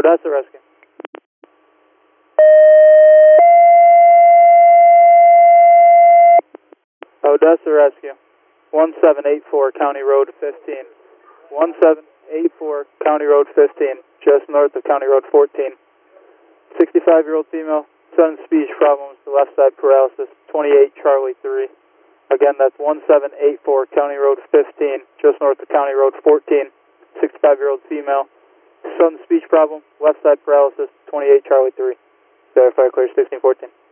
Odessa Rescue. Odessa Rescue. 1784 County Road 15. 1784 County Road 15, just north of County Road 14. 65-year-old female, sudden speech problems, left side paralysis, 28 Charlie 3. Again, that's 1784 County Road 15, just north of County Road 14. 65-year-old female, sudden speech problem, left side paralysis, 28 Charlie 3. Verify clear 1614.